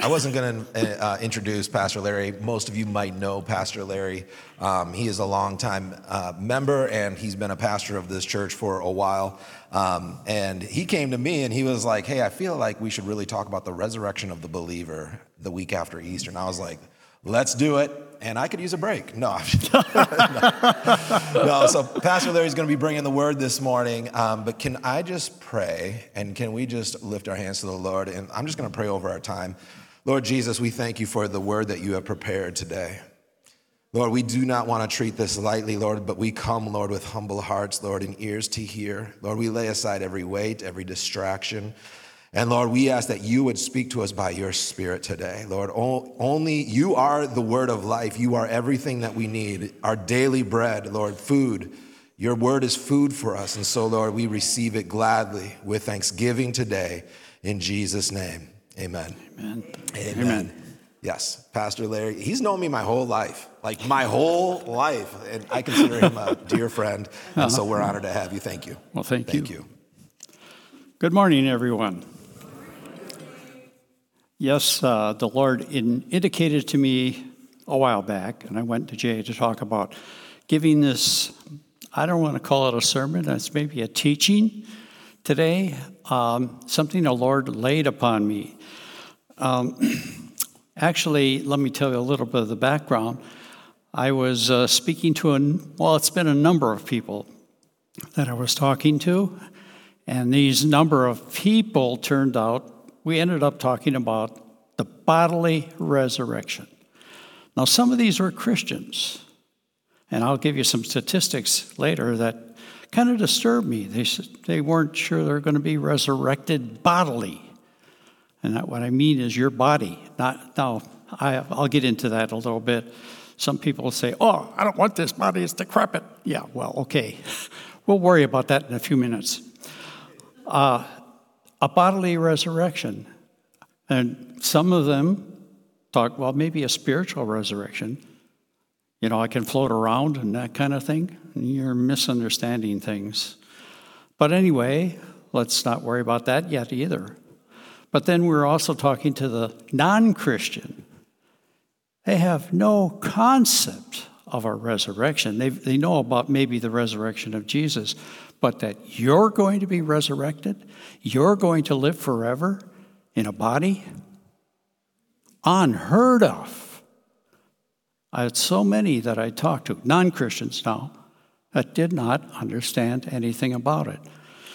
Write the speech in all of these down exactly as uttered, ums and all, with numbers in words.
I wasn't going to uh, introduce Pastor Larry. Most of you might know Pastor Larry. Um, he is a longtime uh, member, and he's been a pastor of this church for a while. Um, and he came to me, and he was like, hey, I feel like we should really talk about the resurrection of the believer the week after Easter. And I was like, let's do it. And I could use a break. No. no. no. So Pastor Larry's going to be bringing the word this morning. Um, but can I just pray, and can we just lift our hands to the Lord? And I'm just going to pray over our time. Lord Jesus, we thank you for the word that you have prepared today. Lord, we do not want to treat this lightly, Lord, but we come, Lord, with humble hearts, Lord, and ears to hear. Lord, we lay aside every weight, every distraction. And Lord, we ask that you would speak to us by your Spirit today. Lord, only you are the word of life. You are everything that we need, our daily bread, Lord, food. Your word is food for us. And so, Lord, we receive it gladly with thanksgiving today in Jesus' name. Amen. Amen. Amen. Amen. Yes, Pastor Larry, he's known me my whole life, like my whole life. And I consider him a dear friend. And uh-huh. so we're honored to have you. Thank you. Well, thank, thank you. you. Good morning, everyone. Yes, uh, the Lord in, indicated to me a while back, and I went to Jay to talk about giving this, I don't want to call it a sermon, it's maybe a teaching today, um, something the Lord laid upon me. Um, actually, let me tell you a little bit of the background. I was uh, speaking to, a, well, it's been a number of people that I was talking to, and these number of people turned out, we ended up talking about the bodily resurrection. Now, some of these were Christians, and I'll give you some statistics later that kind of disturbed me. They they weren't sure they're going to be resurrected bodily. And that, what I mean is your body. Not now, I, I'll get into that a little bit. Some people will say, oh, I don't want this body, it's decrepit. Yeah, well, okay. We'll worry about that in a few minutes. Uh, a bodily resurrection. And some of them talk, well, maybe a spiritual resurrection. You know, I can float around and that kind of thing. You're misunderstanding things. But anyway, let's not worry about that yet either. But then we're also talking to the non-Christian. They have no concept of a resurrection. They they know about maybe the resurrection of Jesus, but that you're going to be resurrected, you're going to live forever in a body, unheard of. I had so many that I talked to, non-Christians now, that did not understand anything about it.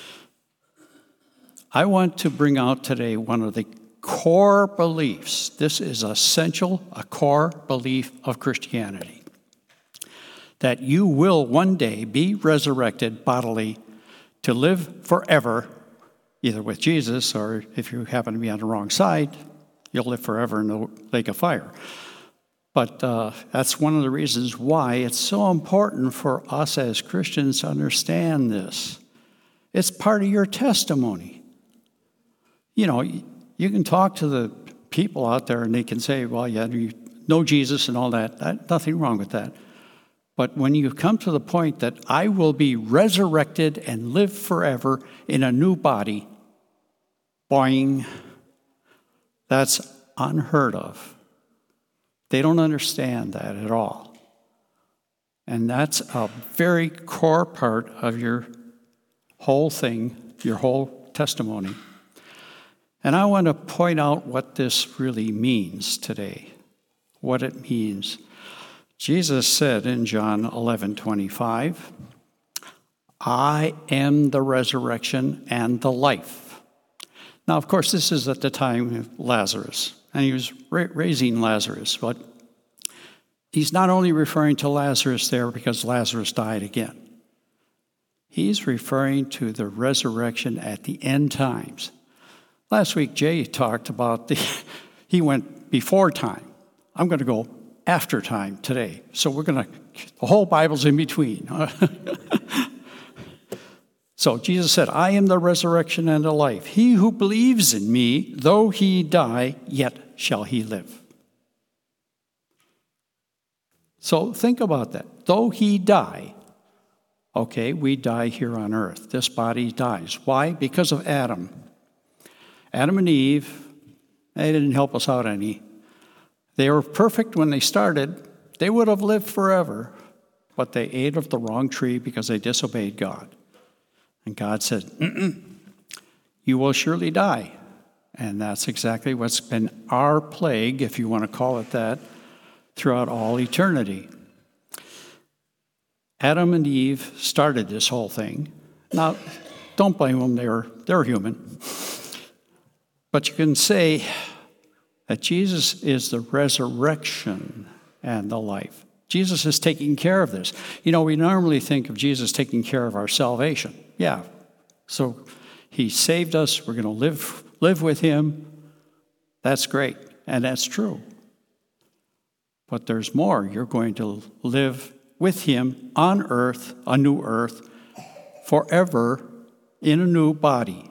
I want to bring out today one of the core beliefs. This is essential, a core belief of Christianity. That you will one day be resurrected bodily to live forever, either with Jesus or if you happen to be on the wrong side, you'll live forever in the lake of fire. But uh, that's one of the reasons why it's so important for us as Christians to understand this. It's part of your testimony. You know, you can talk to the people out there and they can say, well, yeah, you know Jesus and all that. that. Nothing wrong with that. But when you come to the point that I will be resurrected and live forever in a new body, boing, that's unheard of. They don't understand that at all. And that's a very core part of your whole thing, your whole testimony. And I want to point out what this really means today, what it means. Jesus said in John eleven twenty-five, I am the resurrection and the life. Now, of course, this is at the time of Lazarus, and he was ra- raising Lazarus, but he's not only referring to Lazarus there because Lazarus died again. He's referring to the resurrection at the end times. Last week, Jay talked about the, he went before time. I'm going to go after time today. So we're going to, the whole Bible's in between. So Jesus said, I am the resurrection and the life. He who believes in me, though he die, yet shall he live. So think about that. Though he die, okay, we die here on earth. This body dies. Why? Because of Adam. Adam and Eve They didn't help us out any. They were perfect when they started. They would have lived forever, but they ate of the wrong tree because they disobeyed God. And God said, Mm-mm, you will surely die. And that's exactly what's been our plague, if you want to call it that, throughout all eternity. Adam and Eve started this whole thing. Now, don't blame them, they're, they're human. But you can say that Jesus is the resurrection and the life. Jesus is taking care of this. You know, we normally think of Jesus taking care of our salvation. Yeah, so he saved us. We're going to live, live with him. That's great, and that's true. But there's more. You're going to live with him on earth, a new earth, forever in a new body.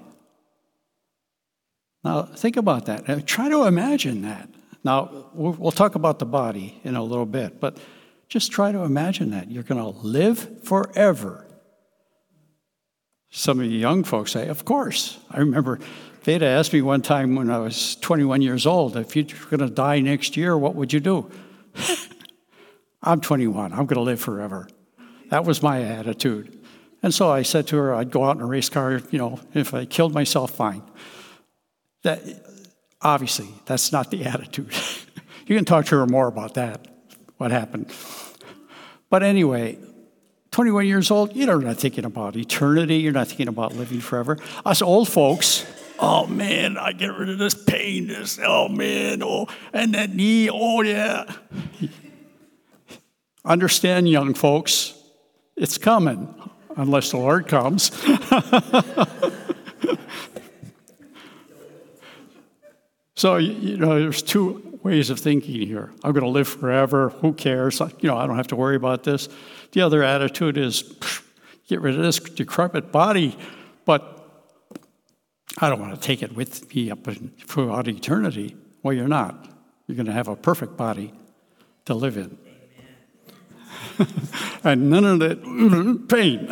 Now, think about that. Now, try to imagine that. Now, we'll talk about the body in a little bit, but just try to imagine that. You're going to live forever. Some of you young folks say, of course. I remember Veda asked me one time when I was twenty-one years old, if you're going to die next year, what would you do? I'm twenty-one. I'm going to live forever. That was my attitude. And so I said to her, I'd go out in a race car, you know, if I killed myself, fine. That, obviously, that's not the attitude. You can talk to her more about that, what happened. But anyway, twenty-one years old, you're not thinking about eternity. You're not thinking about living forever. Us old folks, oh, man, I get rid of this pain. This, oh, man, oh, and that knee, oh, yeah. Understand, young folks, it's coming, unless the Lord comes. So, you know, there's two ways of thinking here. I'm going to live forever. Who cares? You know, I don't have to worry about this. The other attitude is, get rid of this decrepit body, but I don't want to take it with me up throughout eternity. Well, you're not. You're going to have a perfect body to live in. And none of that pain.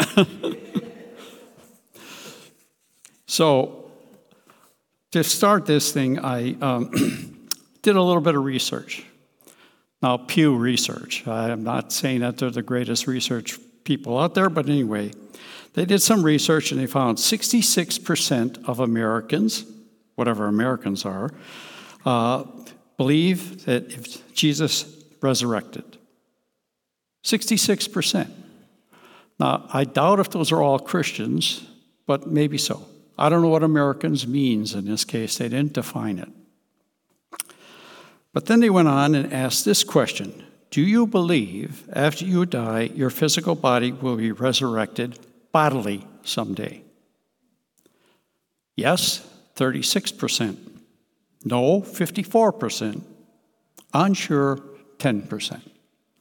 So, to start this thing, I um, did a little bit of research. Now, Pew Research. I'm not saying that they're the greatest research people out there, but anyway, they did some research and they found sixty-six percent of Americans, whatever Americans are, uh, believe that if Jesus resurrected. sixty-six percent. Now, I doubt if those are all Christians, but maybe so. I don't know what Americans means in this case. They didn't define it. But then they went on and asked this question. Do you believe after you die, your physical body will be resurrected bodily someday? Yes, thirty-six percent. No, fifty-four percent. Unsure, ten percent.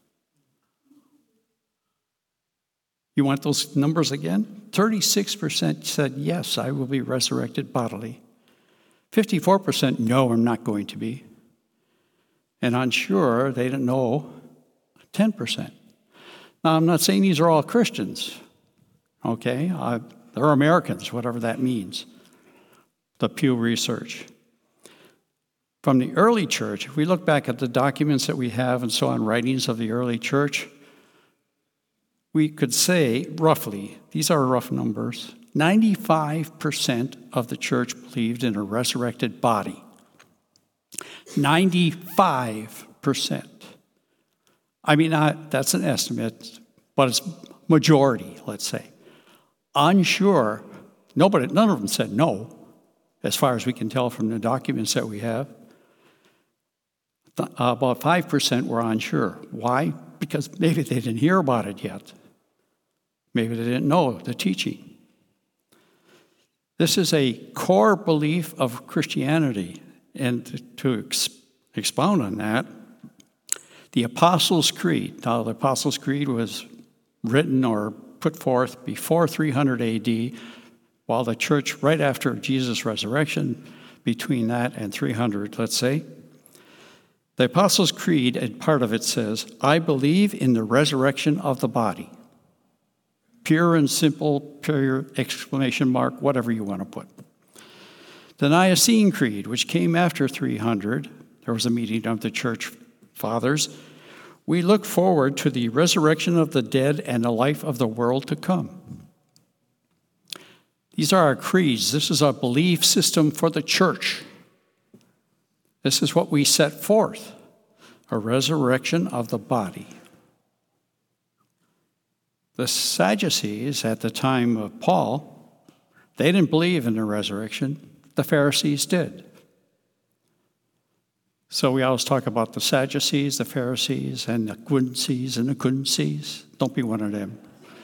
You want those numbers again? thirty-six percent said, yes, I will be resurrected bodily. fifty-four percent, no, I'm not going to be. And unsure, they didn't know, ten percent. Now, I'm not saying these are all Christians, okay? Uh, they're Americans, whatever that means. The Pew Research. From the early church, if we look back at the documents that we have and so on, writings of the early church, we could say, roughly, these are rough numbers, ninety-five percent of the church believed in a resurrected body. ninety-five percent. I mean, I, that's an estimate, but it's majority, let's say. Unsure, nobody, none of them said no, as far as we can tell from the documents that we have. About five percent were unsure. Why? Because maybe they didn't hear about it yet. Maybe they didn't know the teaching. This is a core belief of Christianity. And to, to ex- expound on that, the Apostles' Creed. Now, the Apostles' Creed was written or put forth before three hundred A D, while the church, right after Jesus' resurrection, between that and three hundred, let's say. The Apostles' Creed, and part of it says, I believe in the resurrection of the body. Pure and simple, pure exclamation mark, whatever you want to put. The Nicene Creed, which came after three hundred, there was a meeting of the church fathers. We look forward to the resurrection of the dead and the life of the world to come. These are our creeds. This is our belief system for the church. This is what we set forth, a resurrection of the body. The Sadducees at the time of Paul, they didn't believe in the resurrection. The Pharisees did. So we always talk about the Sadducees, the Pharisees, and the Quincies and the Quincies. Don't be one of them.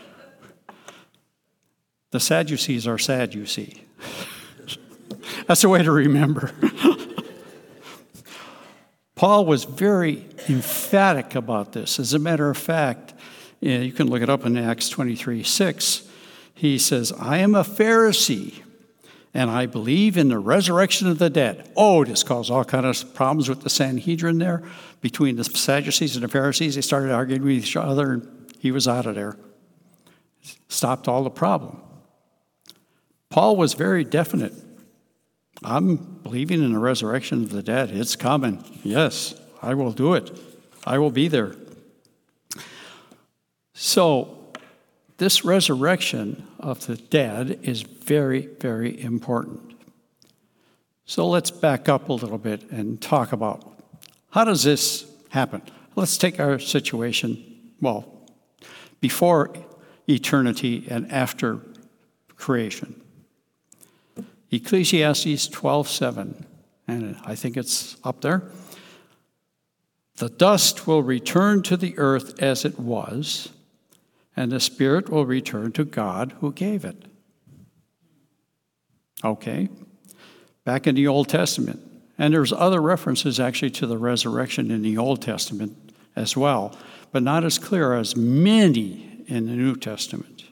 The Sadducees are sad, you see. That's a way to remember. Paul was very emphatic about this. As a matter of fact, you can look it up in Acts twenty-three six. He says, I am a Pharisee, and I believe in the resurrection of the dead. Oh, this caused all kinds of problems with the Sanhedrin there. Between the Sadducees and the Pharisees, they started arguing with each other, and he was out of there. Stopped all the problem. Paul was very definite. I'm believing in the resurrection of the dead. It's coming. Yes, I will do it. I will be there. So, this resurrection of the dead is very, very important. So let's back up a little bit and talk about how does this happen? Let's take our situation, well, before eternity and after creation. Ecclesiastes twelve seven, and I think it's up there. The dust will return to the earth as it was, and the spirit will return to God who gave it. Okay, back in the Old Testament. And there's other references actually to the resurrection in the Old Testament as well, but not as clear as many in the New Testament.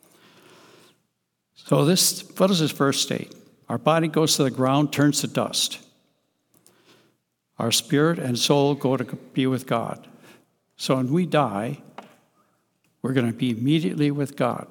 So this, what does this verse state? Our body goes to the ground, turns to dust. Our spirit and soul go to be with God. So when we die, we're going to be immediately with God.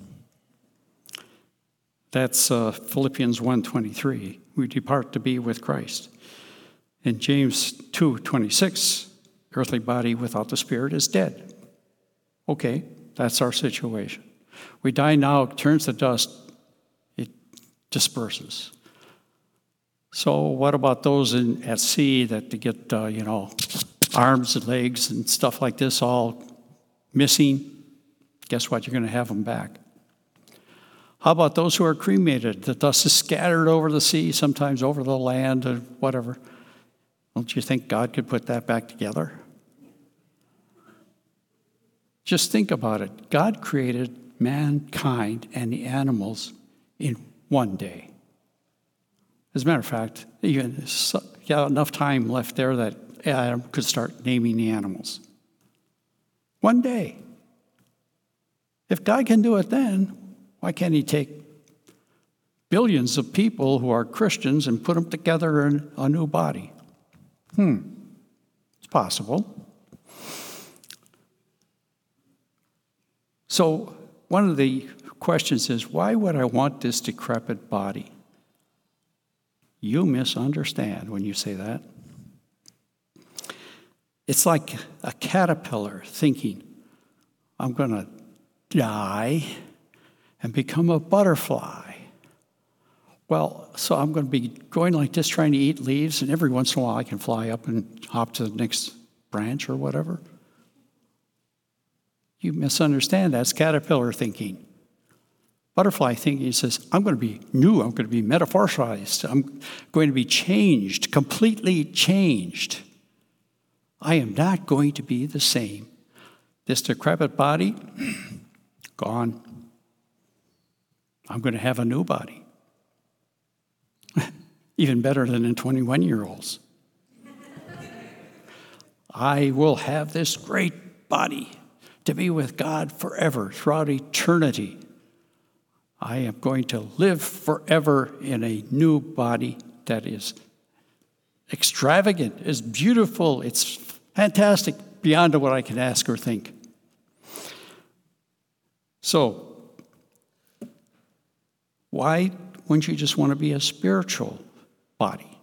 That's uh, Philippians one twenty-three. We depart to be with Christ. In James two twenty-six, earthly body without the spirit is dead. Okay, that's our situation. We die now, it turns to dust, it disperses. So what about those in, at sea that to get, uh, you know, arms and legs and stuff like this all missing? Guess what? You're going to have them back. How about those who are cremated? The dust is scattered over the sea, sometimes over the land or whatever. Don't you think God could put that back together? Just think about it. God created mankind and the animals in one day. As a matter of fact, you got enough time left there that Adam could start naming the animals. One day. If God can do it then, why can't he take billions of people who are Christians and put them together in a new body? Hmm, it's possible. So one of the questions is, why would I want this decrepit body? You misunderstand when you say that. It's like a caterpillar thinking, I'm going to die and become a butterfly. Well, so I'm going to be going like this trying to eat leaves, and every once in a while I can fly up and hop to the next branch or whatever. You misunderstand. That's caterpillar thinking. Butterfly thinking says, I'm going to be new. I'm going to be metamorphosized. I'm going to be changed, completely changed. I am not going to be the same. This decrepit body, gone. I'm going to have a new body. Even better than in twenty-one-year-olds. I will have this great body to be with God forever, throughout eternity. I am going to live forever in a new body that is extravagant, is beautiful, it's fantastic, beyond what I can ask or think. So, why, wouldn't you just want to be a spiritual body?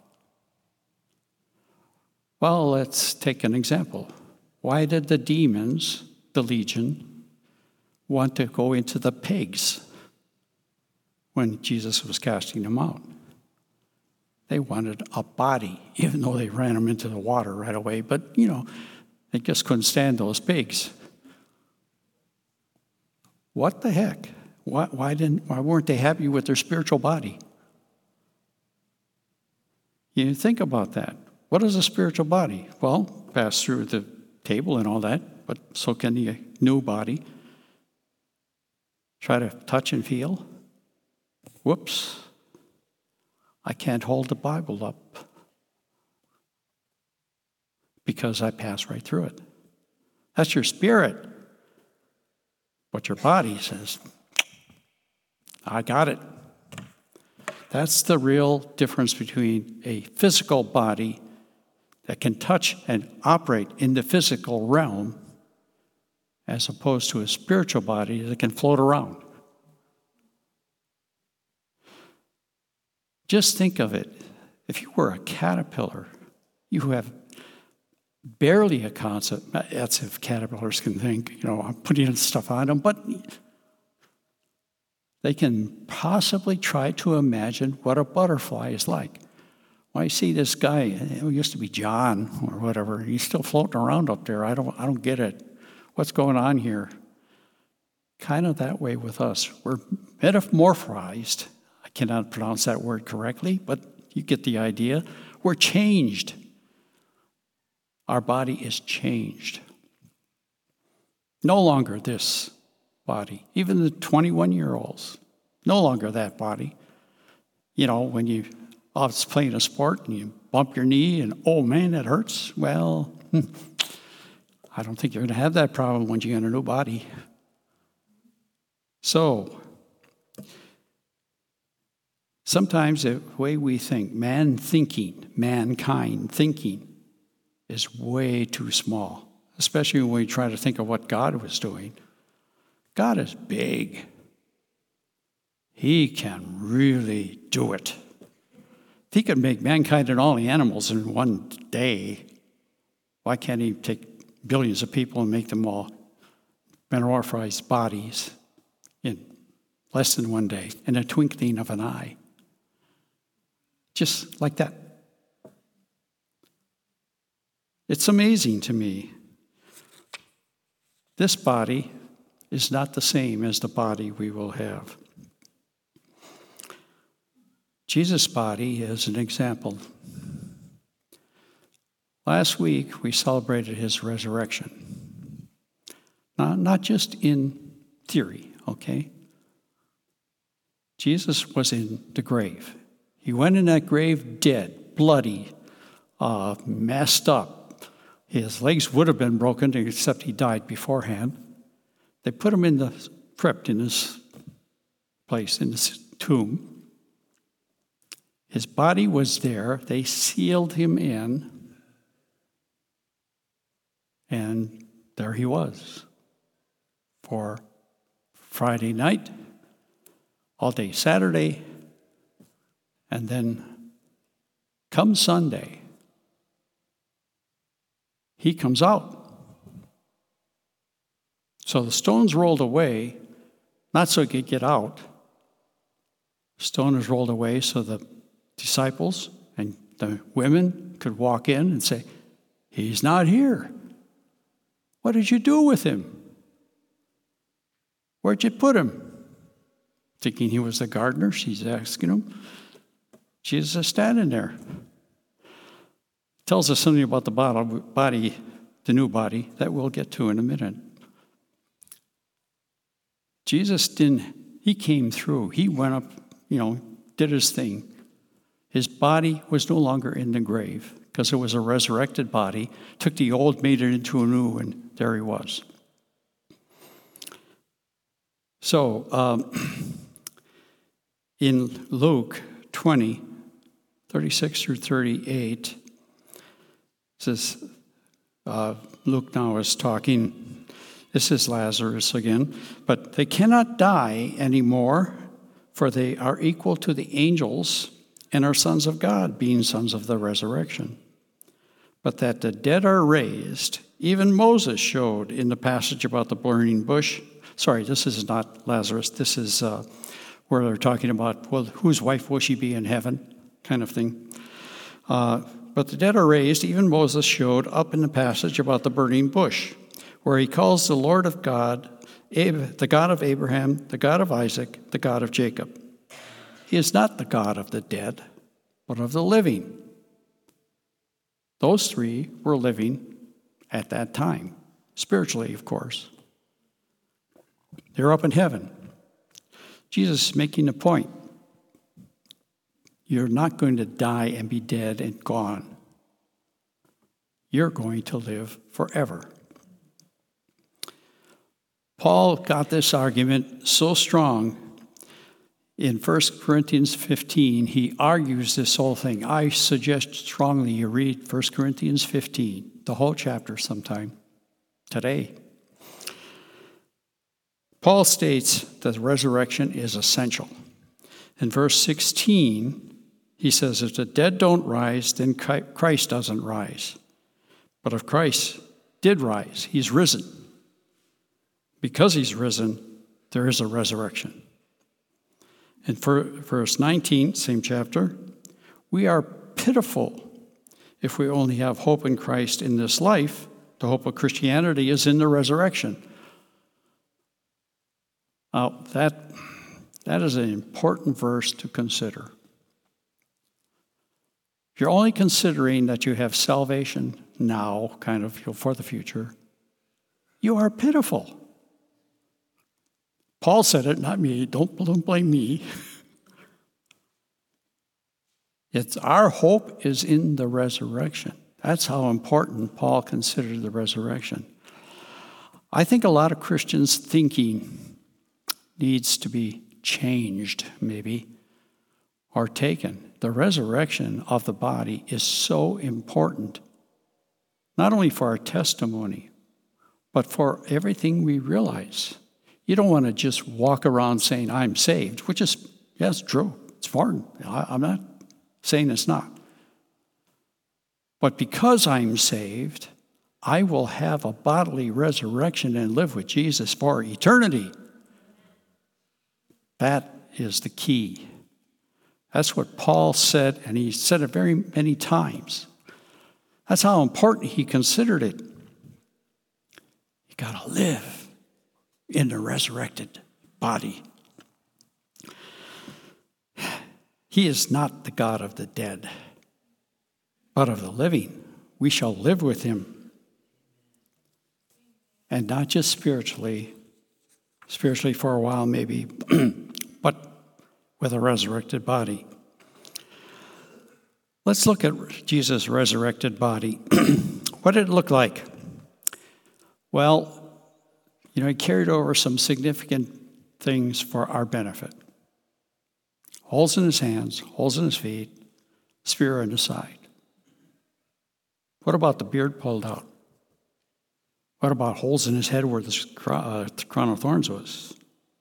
Well, let's take an example. Why did the demons, the legion, want to go into the pigs when Jesus was casting them out? They wanted a body, even though they ran them into the water right away. But, you know, they just couldn't stand those pigs. What the heck? Why, why didn't? Why weren't they happy with their spiritual body? You think about that. What is a spiritual body? Well, pass through the table and all that, but so can the new body. Try to touch and feel. Whoops. I can't hold the Bible up because I pass right through it. That's your spirit. But your body says, I got it. That's the real difference between a physical body that can touch and operate in the physical realm as opposed to a spiritual body that can float around. Just think of it. If you were a caterpillar, you have barely a concept. That's if caterpillars can think, you know, I'm putting stuff on them, but they can possibly try to imagine what a butterfly is like. Well, I see this guy, it used to be John or whatever, he's still floating around up there. I don't, I don't get it. What's going on here? Kind of that way with us. We're metamorphized. I cannot pronounce that word correctly, but you get the idea. We're changed. Our body is changed. No longer this body. Even the twenty-one-year-olds, no longer that body. You know, when you off playing a sport and you bump your knee and, oh, man, that hurts. Well, I don't think you're going to have that problem when you get a new body. So, sometimes the way we think, man thinking, mankind thinking, is way too small, especially when we try to think of what God was doing. God is big. He can really do it. If he could make mankind and all the animals in one day, why can't he take billions of people and make them all metamorphized bodies in less than one day, in a twinkling of an eye? Just like that. It's amazing to me. This body is not the same as the body we will have. Jesus' body is an example. Last week, we celebrated his resurrection. Not, not just in theory, okay? Jesus was in the grave. He went in that grave dead, bloody, uh, messed up. His legs would have been broken, except he died beforehand. They put him in the crypt, in this place, in this tomb. His body was there. They sealed him in. And there he was for Friday night, all day Saturday, and then come Sunday, he comes out. So the stones rolled away, not so he could get out. The stone was rolled away so the disciples and the women could walk in and say, he's not here. What did you do with him? Where'd you put him? Thinking he was the gardener, she's asking him. Jesus is standing there. Tells us something about the body, the new body, that we'll get to in a minute. Jesus didn't, he came through. He went up, you know, did his thing. His body was no longer in the grave because it was a resurrected body. Took the old, made it into a new, and there he was. So, um, in Luke twenty, thirty-six through thirty-eight, it says, uh, Luke now is talking, this is Lazarus again, but they cannot die anymore, for they are equal to the angels and are sons of God, being sons of the resurrection. But that the dead are raised, even Moses showed in the passage about the burning bush. Sorry, this is not Lazarus. This is uh, where they're talking about, well, whose wife will she be in heaven, kind of thing. Uh, but the dead are raised, even Moses showed up in the passage about the burning bush, where he calls the Lord of God, the God of Abraham, the God of Isaac, the God of Jacob. He is not the God of the dead, but of the living. Those three were living at that time, spiritually, of course. They're up in heaven. Jesus is making a point. You're not going to die and be dead and gone. You're going to live forever. Paul got this argument so strong in First Corinthians fifteen. He argues this whole thing. I suggest strongly you read First Corinthians fifteen, the whole chapter sometime today. Paul states that the resurrection is essential. In verse sixteen, he says, if the dead don't rise, then Christ doesn't rise. But if Christ did rise, he's risen. Because he's risen, there is a resurrection. In verse nineteen, same chapter, we are pitiful if we only have hope in Christ in this life. The hope of Christianity is in the resurrection. Now, that, that is an important verse to consider. If you're only considering that you have salvation now, kind of for the future, you are pitiful. Paul said it, not me. Don't, don't blame me. It's our hope is in the resurrection. That's how important Paul considered the resurrection. I think a lot of Christians' thinking needs to be changed, maybe, or taken. The resurrection of the body is so important, not only for our testimony, but for everything we realize. You don't want to just walk around saying, I'm saved, which is, yes, true. It's foreign. I'm not saying it's not. But because I'm saved, I will have a bodily resurrection and live with Jesus for eternity. That is the key. That's what Paul said, and he said it very many times. That's how important he considered it. You got to live in the resurrected body. He is not the God of the dead, but of the living. We shall live with him. And not just spiritually, spiritually for a while maybe, but with a resurrected body. Let's look at Jesus' resurrected body. What did it look like? Well, you know, he carried over some significant things for our benefit. Holes in his hands, holes in his feet, spear in his side. What about the beard pulled out? What about holes in his head where the crown of thorns was?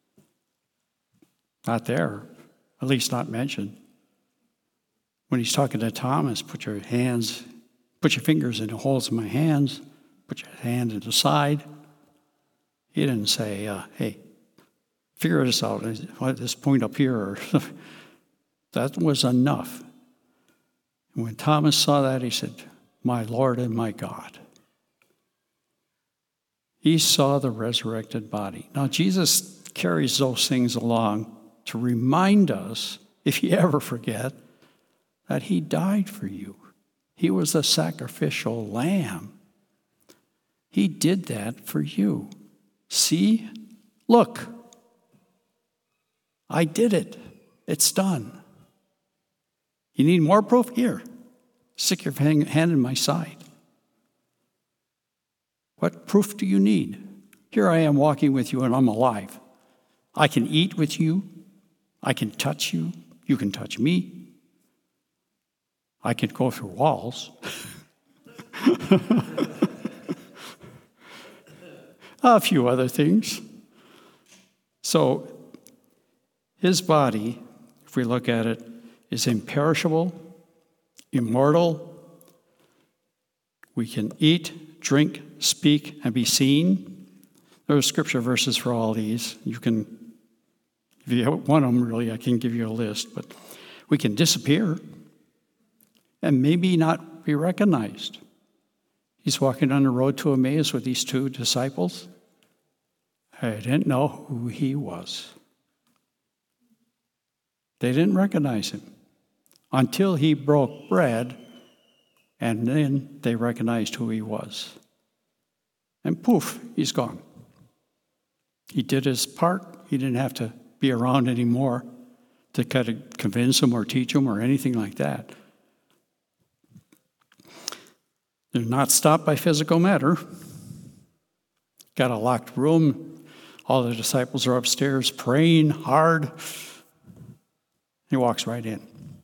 Not there, at least not mentioned. When he's talking to Thomas, put your hands, put your fingers in the holes in my hands, put your hand in the side. He didn't say, uh, hey, figure this out, this point up here. Or that was enough. And when Thomas saw that, he said, my Lord and my God. He saw the resurrected body. Now, Jesus carries those things along to remind us, if you ever forget, that he died for you. He was the sacrificial lamb. He did that for you. See? Look. I did it. It's done. You need more proof? Here. Stick your hand in my side. What proof do you need? Here I am walking with you and I'm alive. I can eat with you. I can touch you. You can touch me. I can go through walls. A few other things. So His body, if we look at it, is imperishable, immortal. We can eat, drink, speak, and be seen. There are scripture verses for all these. You can, if you want them, really, I can give you a list. But we can disappear and maybe not be recognized. He's walking on the road to Emmaus with these two disciples. I didn't know who he was. They didn't recognize him until he broke bread, and then they recognized who he was. And poof, he's gone. He did his part. He didn't have to be around anymore to kind of convince them or teach them or anything like that. They're not stopped by physical matter. Got a locked room. All the disciples are upstairs praying hard. He walks right in.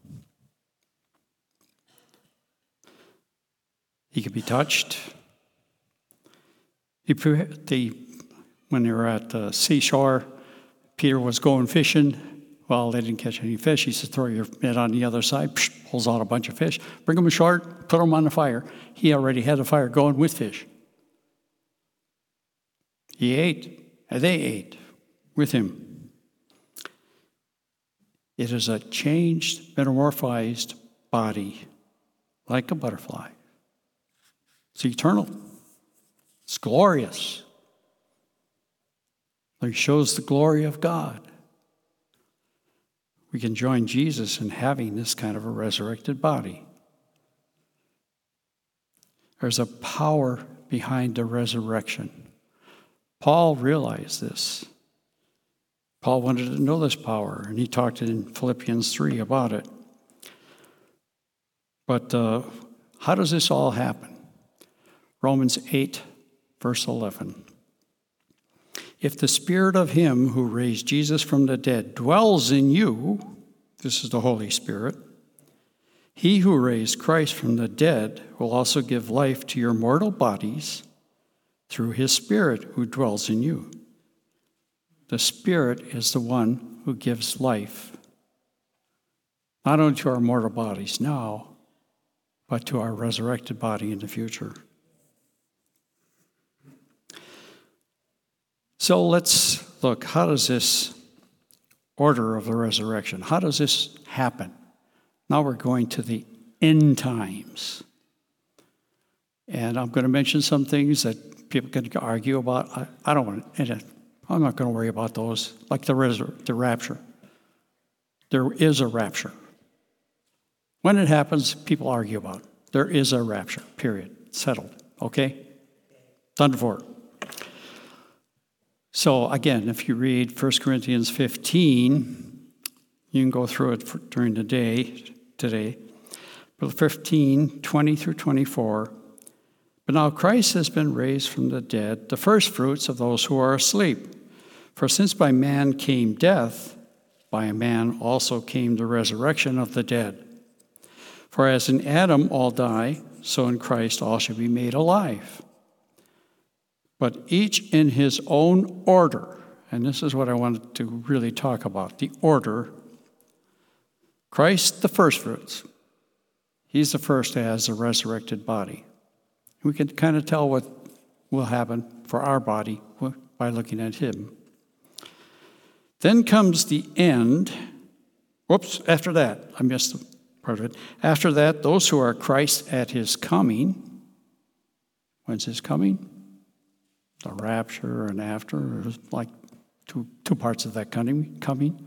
He could be touched. He, they, when they were at the seashore, Peter was going fishing. Well, they didn't catch any fish. He said, throw your net on the other side. Psh, pulls out a bunch of fish. Bring them ashore, put them on the fire. He already had the fire going with fish. He ate, and they ate with him. It is a changed, metamorphized body, like a butterfly. It's eternal. It's glorious. It shows the glory of God. We can join Jesus in having this kind of a resurrected body. There's a power behind the resurrection. Paul realized this. Paul wanted to know this power, and he talked in Philippians three about it. But uh, how does this all happen? Romans eight, verse eleven. If the Spirit of him who raised Jesus from the dead dwells in you, this is the Holy Spirit, he who raised Christ from the dead will also give life to your mortal bodies through his Spirit who dwells in you. The Spirit is the one who gives life, not only to our mortal bodies now, but to our resurrected body in the future. So let's look, how does this order of the resurrection, how does this happen? Now we're going to the end times. And I'm going to mention some things that people can argue about. I, I don't want to, I'm not going to worry about those, like the, resur- the rapture. There is a rapture. When it happens, people argue about it. There is a rapture, period. Settled, okay? Done for. So again, if you read First Corinthians fifteen, you can go through it for, during the day today. But fifteen, twenty through twenty-four. But now Christ has been raised from the dead, the first fruits of those who are asleep. For since by man came death, by a man also came the resurrection of the dead. For as in Adam all die, so in Christ all shall be made alive. But each in his own order, and this is what I wanted to really talk about, the order. Christ, the first fruits. He's the first as a resurrected body. We can kind of tell what will happen for our body by looking at him. Then comes the end. Whoops, after that, I missed part of it. After that, those who are Christ at his coming. When's his coming? The rapture and after, there's like two, two parts of that coming, coming.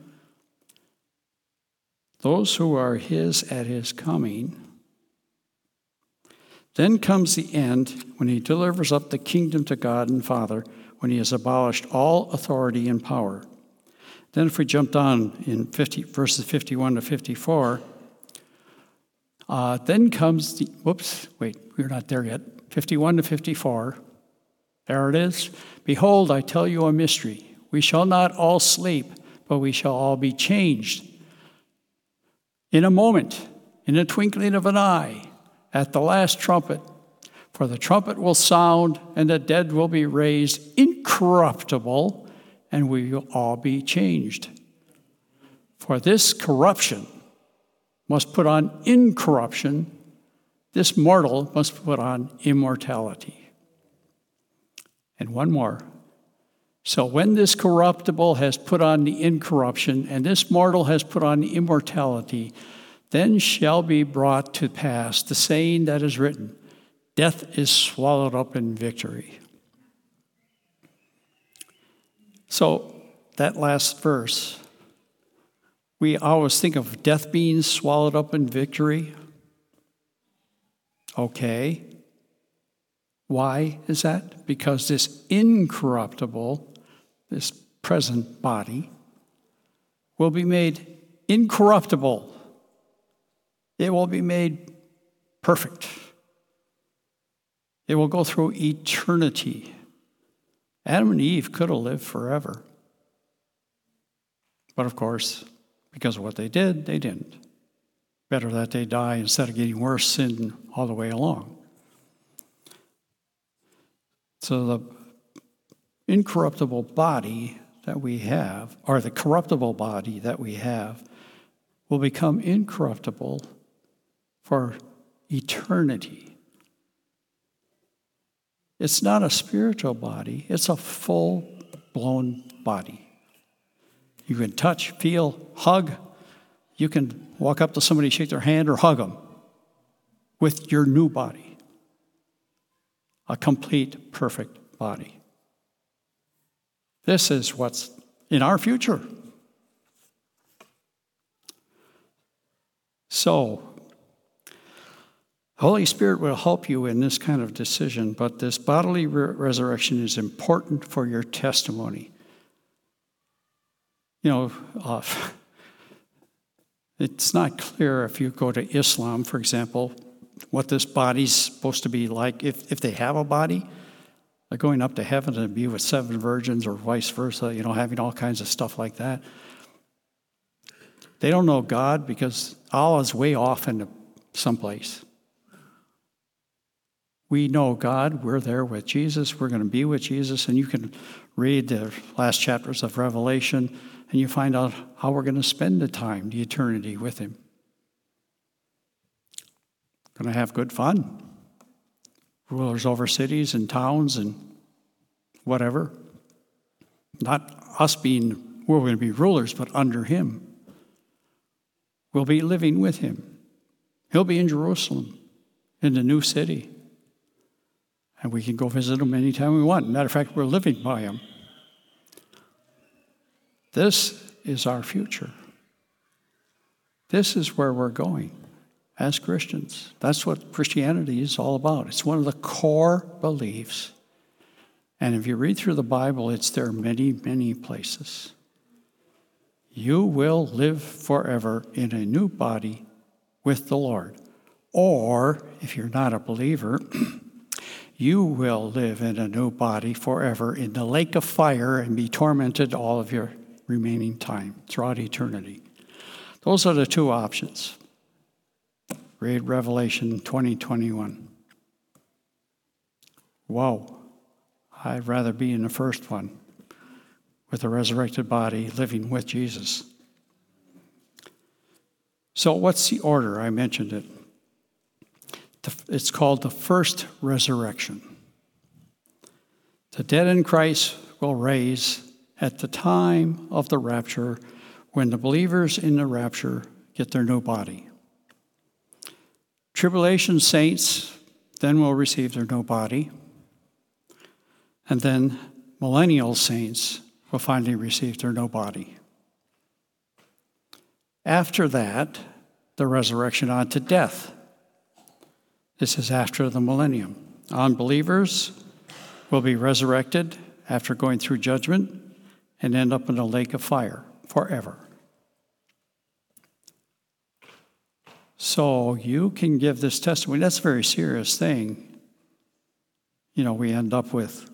Those who are his at his coming. Then comes the end when he delivers up the kingdom to God and Father, when he has abolished all authority and power. Then if we jumped on in fifty, verses fifty-one to fifty-four, uh, then comes the, whoops, wait, we're not there yet. fifty-one to fifty-four. There it is. Behold, I tell you a mystery. We shall not all sleep, but we shall all be changed. In a moment, in the twinkling of an eye, at the last trumpet. For the trumpet will sound, and the dead will be raised incorruptible, and we will all be changed. For this corruption must put on incorruption, this mortal must put on immortality. And one more. So when this corruptible has put on the incorruption, and this mortal has put on immortality, then shall be brought to pass the saying that is written, death is swallowed up in victory. So that last verse, we always think of death being swallowed up in victory. Okay. Why is that? Because this incorruptible, this present body, will be made incorruptible. It will be made perfect. It will go through eternity. Adam and Eve could have lived forever. But of course, because of what they did, they didn't. Better that they die instead of getting worse, sin all the way along. So the incorruptible body that we have, or the corruptible body that we have, will become incorruptible for eternity. It's not a spiritual body, it's a full-blown body. You can touch, feel, hug. You can walk up to somebody, shake their hand, or hug them with your new body. A complete, perfect body. This is what's in our future. So, Holy Spirit will help you in this kind of decision, but this bodily re- resurrection is important for your testimony. You know, uh, it's not clear if you go to Islam, for example, what this body's supposed to be like. If, if they have a body, like going up to heaven to be with seven virgins or vice versa, you know, having all kinds of stuff like that. They don't know God because Allah is way off into someplace. We know God. We're there with Jesus. We're going to be with Jesus. And you can read the last chapters of Revelation, and you find out how we're going to spend the time, the eternity with him. Going to have good fun. Rulers over cities and towns and whatever. Not us being, we're going to be rulers, but under him. We'll be living with him. He'll be in Jerusalem, in the new city. And we can go visit him anytime we want. Matter of fact, we're living by him. This is our future. This is where we're going as Christians. That's what Christianity is all about. It's one of the core beliefs. And if you read through the Bible, it's there many, many places. You will live forever in a new body with the Lord. Or, if you're not a believer, you will live in a new body forever in the lake of fire and be tormented all of your remaining time throughout eternity. Those are the two options. Read Revelation twenty, twenty-one. Whoa, I'd rather be in the first one with a resurrected body living with Jesus. So what's the order? I mentioned it. It's called the first resurrection. The dead in Christ will raise at the time of the rapture, when the believers in the rapture get their new body. Tribulation saints then will receive their new body, and then millennial saints will finally receive their new body. After that, the resurrection unto death. This is after the millennium. Unbelievers will be resurrected after going through judgment and end up in a lake of fire forever. So you can give this testimony. That's a very serious thing. You know, we end up with,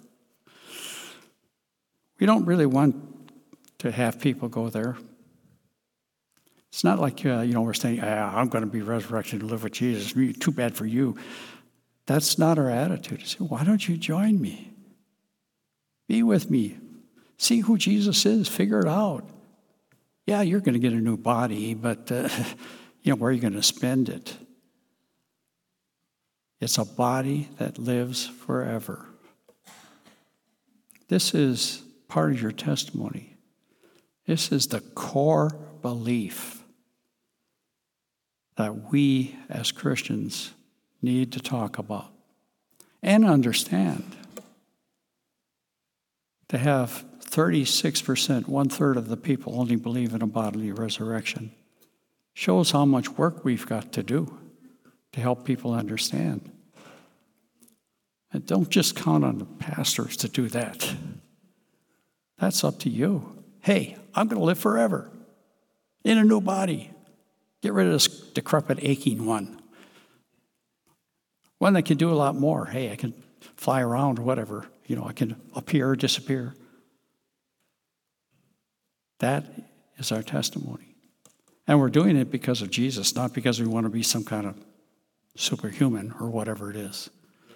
we don't really want to have people go there. It's not like, uh, you know, we're saying, ah, I'm going to be resurrected and live with Jesus. Too bad for you. That's not our attitude. Say, why don't you join me? Be with me. See who Jesus is. Figure it out. Yeah, you're going to get a new body, but uh, you know, where are you going to spend it? It's a body that lives forever. This is part of your testimony. This is the core belief that we as Christians need to talk about and understand. To have thirty-six percent, one-third of the people only believe in a bodily resurrection shows how much work we've got to do to help people understand. And don't just count on the pastors to do that. That's up to you. Hey, I'm going to live forever in a new body. Get rid of this decrepit, aching one. One that can do a lot more. Hey, I can fly around or whatever. You know, I can appear or disappear. That is our testimony. And we're doing it because of Jesus, not because we want to be some kind of superhuman or whatever it is.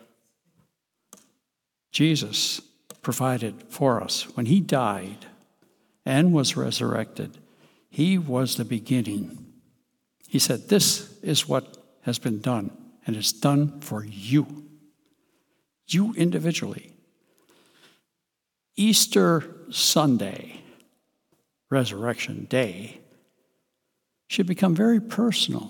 Jesus provided for us. When he died and was resurrected, he was the beginning. He said, this is what has been done, and it's done for you. You individually. Easter Sunday, Resurrection Day, should become very personal.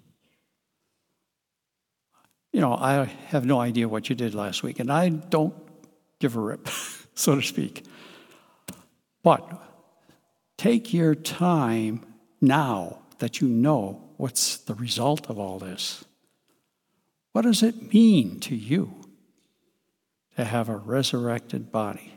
You know, I have no idea what you did last week, and I don't give a rip, so to speak. But take your time now that you know what's the result of all this. What does it mean to you to have a resurrected body?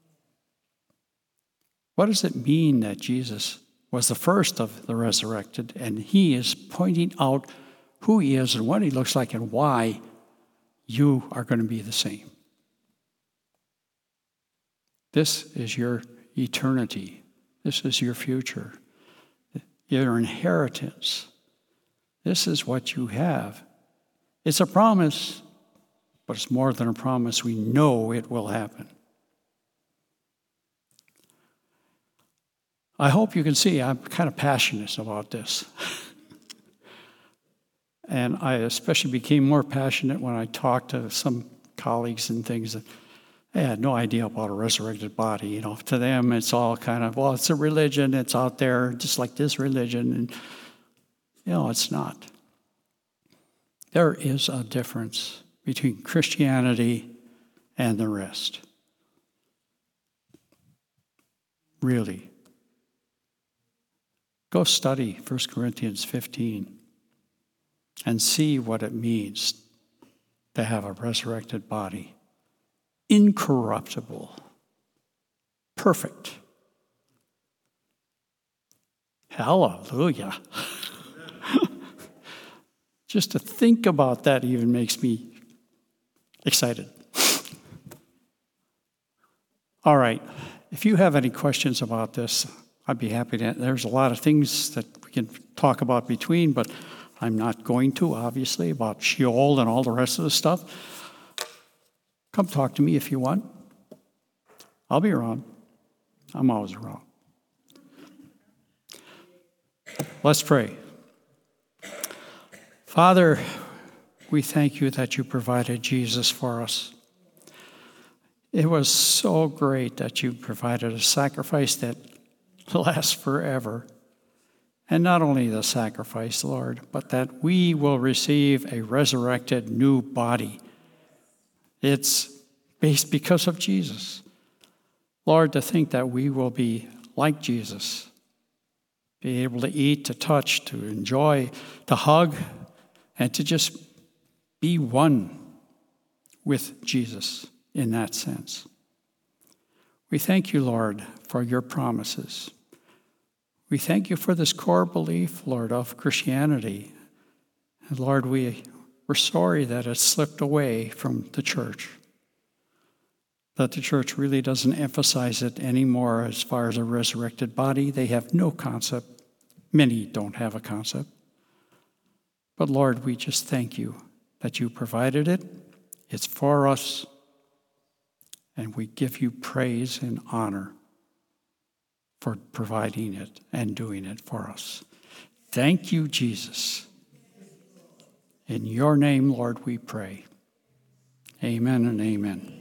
What does it mean that Jesus was the first of the resurrected, and he is pointing out who he is and what he looks like and why you are going to be the same? This is your eternity. This is your future, your inheritance. This is what you have. It's a promise, but it's more than a promise. We know it will happen. I hope you can see I'm kind of passionate about this. And I especially became more passionate when I talked to some colleagues and things that they had no idea about a resurrected body. You know, to them it's all kind of, well, it's a religion, it's out there, just like this religion. And, you know, it's not. There is a difference between Christianity and the rest. Really. Go study First Corinthians fifteen and see what it means to have a resurrected body. Incorruptible. Perfect. Hallelujah. Just to think about that even makes me excited. All right. If you have any questions about this, I'd be happy to. There's a lot of things that we can talk about between, but I'm not going to, obviously, about Sheol and all the rest of the stuff. Come talk to me if you want. I'll be around. I'm always around. Let's pray. Father, we thank you that you provided Jesus for us. It was so great that you provided a sacrifice that lasts forever. And not only the sacrifice, Lord, but that we will receive a resurrected new body. It's based because of Jesus. Lord, to think that we will be like Jesus, be able to eat, to touch, to enjoy, to hug, and to just be one with Jesus in that sense. We thank you, Lord, for your promises. We thank you for this core belief, Lord, of Christianity. And Lord, we, we're sorry that it slipped away from the church, that the church really doesn't emphasize it anymore as far as a resurrected body. They have no concept. Many don't have a concept. But Lord, we just thank you that you provided it. It's for us. And we give you praise and honor. for providing it and doing it for us. Thank you, Jesus. In your name, Lord, we pray. Amen and amen.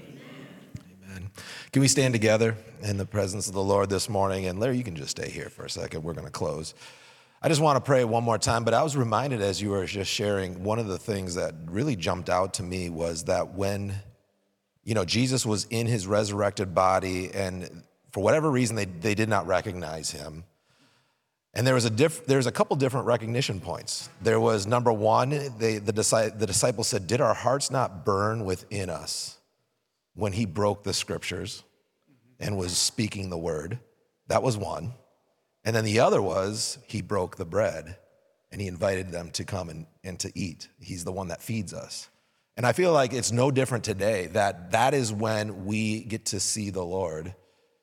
Amen. Can we stand together in the presence of the Lord this morning? And Larry, you can just stay here for a second. We're going to close. I just want to pray one more time, but I was reminded as you were just sharing, one of the things that really jumped out to me was that when, you know, Jesus was in his resurrected body, and for whatever reason, they, they did not recognize him. And there was a diff, there's a couple different recognition points. There was number one, they, the, the disciples said, did our hearts not burn within us when he broke the scriptures and was speaking the word? That was one. And then the other was he broke the bread and he invited them to come and, and to eat. He's the one that feeds us. And I feel like it's no different today, that that is when we get to see the Lord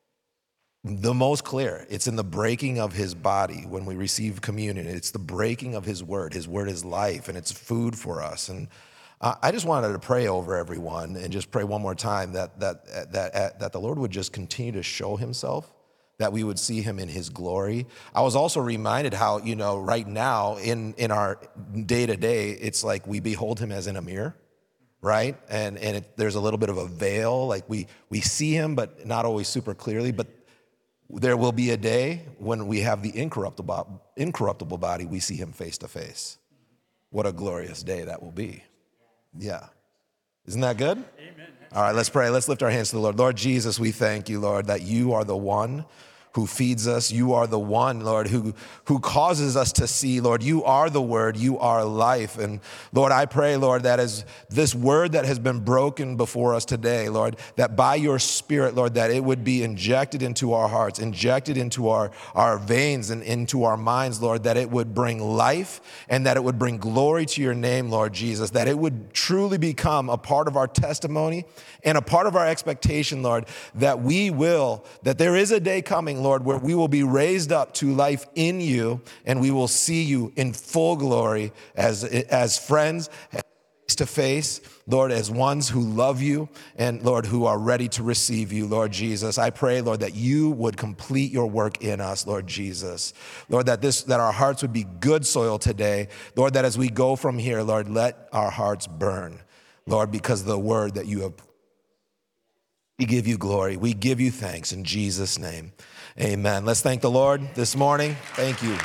the most clear. It's in the breaking of his body when we receive communion. It's the breaking of his word. His word is life, and it's food for us. And uh, I just wanted to pray over everyone and just pray one more time that that that that the Lord would just continue to show himself, that we would see him in his glory. I was also reminded how, you know, right now in in our day-to-day, it's like we behold him as in a mirror, right? And and it, there's a little bit of a veil, like we we see him, but not always super clearly. But there will be a day when we have the incorruptible, incorruptible body, we see him face to face. What a glorious day that will be. Yeah. Isn't that good? Amen. All right, let's pray. Let's lift our hands to the Lord. Lord Jesus, we thank you, Lord, that you are the one who feeds us. You are the one, Lord, who, who causes us to see. Lord, you are the word. You are life. And Lord, I pray, Lord, that as this word that has been broken before us today, Lord, that by your spirit, Lord, that it would be injected into our hearts, injected into our, our veins and into our minds, Lord, that it would bring life and that it would bring glory to your name, Lord Jesus, that it would truly become a part of our testimony and a part of our expectation, Lord, that we will, that there is a day coming, Lord, where we will be raised up to life in you and we will see you in full glory as, as friends, face to face, Lord, as ones who love you and, Lord, who are ready to receive you, Lord Jesus. I pray, Lord, that you would complete your work in us, Lord Jesus. Lord, that this, that our hearts would be good soil today. Lord, that as we go from here, Lord, let our hearts burn, Lord, because of the word that you have. We give you glory. We give you thanks in Jesus' name. Amen. Let's thank the Lord this morning. Thank you.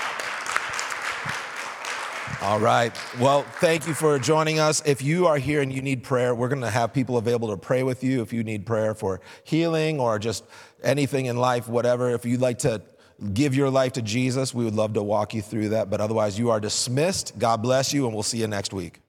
All right. Well, thank you for joining us. If you are here and you need prayer, we're going to have people available to pray with you. If you need prayer for healing or just anything in life, whatever, if you'd like to give your life to Jesus, we would love to walk you through that. But otherwise, you are dismissed. God bless you, and we'll see you next week.